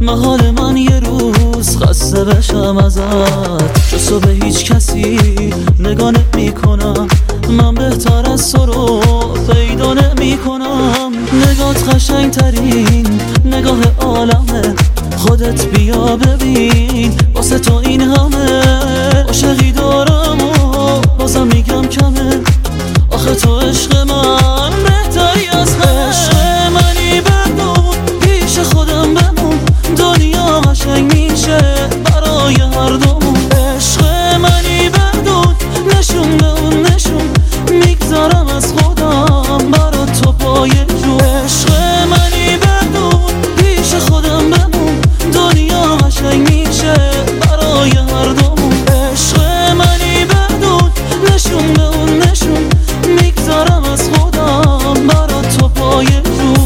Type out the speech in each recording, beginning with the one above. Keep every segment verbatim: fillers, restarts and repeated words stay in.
محال من یه روز خسته بشم ازت، جز تو به هیچ کسی نگاه نمی کنم. من بهتر از تو رو پیدا نمی کنم. نگات قشنگ ترین نگاه عالمه، خودت بیا ببین واسه تو این همه عاشقی دارم و بازم میگم کمه. آخه تو عشق من بهتری از عشق منی، بمون پیش خودم بمون، دنیا قشنگ میشه برای هر دومون. عشق منی بدون نشون به اون نشون، میگذارم از خودم برا تو پای جو. عشق منی بدون پیش خودم بمون، دنیا قشنگ میشه برای هر دومون. عشق منی بدون نشون به اون نشون، میگذارم از خودم برا تو پای جو.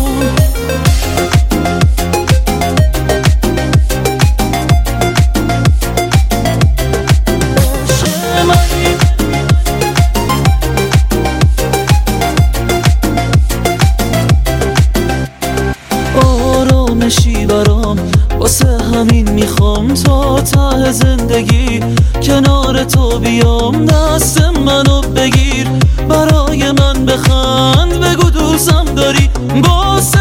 آرامشی برام واسه همین میخوام تا ته زندگی کنار تو بیام. دست منو بگیر برای من بخند، بگو دوستم داری باز